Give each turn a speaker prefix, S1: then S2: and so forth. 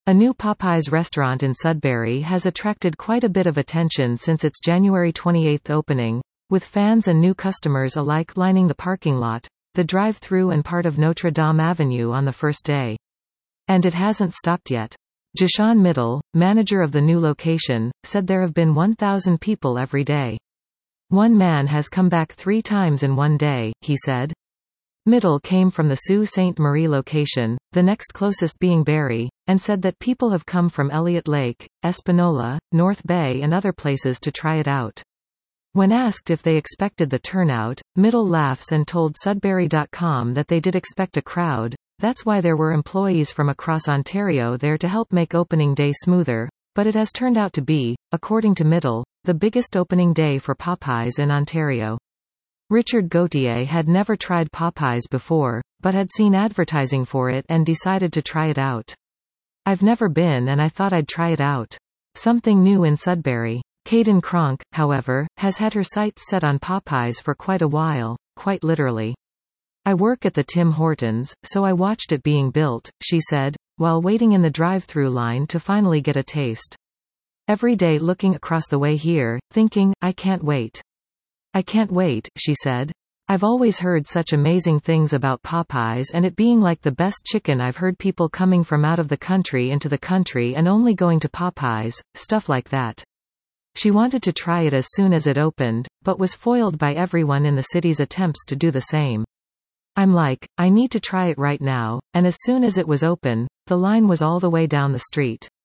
S1: A new Popeyes restaurant in Sudbury has attracted quite a bit of attention since its January 28 opening, with fans and new customers alike lining the parking lot, the drive-through and part of Notre Dame Avenue on the first day. And it hasn't stopped yet. Jashawn Middle, manager of the new location, said there have been 1,000 people every day. One man has come back 3 times in one day, he said. Middle came from the Sault Ste. Marie location, the next closest being Barrie, and said that people have come from Elliott Lake, Espanola, North Bay and other places to try it out. When asked if they expected the turnout, Middle laughs and told Sudbury.com that they did expect a crowd, that's why there were employees from across Ontario there to help make opening day smoother, but it has turned out to be, according to Middle, the biggest opening day for Popeyes in Ontario. Richard Gauthier had never tried Popeyes before, but had seen advertising for it and decided to try it out. I've never been and I thought I'd try it out. Something new in Sudbury. Caden Cronk, however, has had her sights set on Popeyes for quite a while, quite literally. I work at the Tim Hortons, so I watched it being built, she said, while waiting in the drive-through line to finally get a taste. Every day looking across the way here, thinking, I can't wait. I can't wait, she said. I've always heard such amazing things about Popeyes and it being like the best chicken. I've heard people coming from out of the country into the country and only going to Popeyes, stuff like that. She wanted to try it as soon as it opened, but was foiled by everyone in the city's attempts to do the same. I'm like, I need to try it right now, and as soon as it was open, the line was all the way down the street.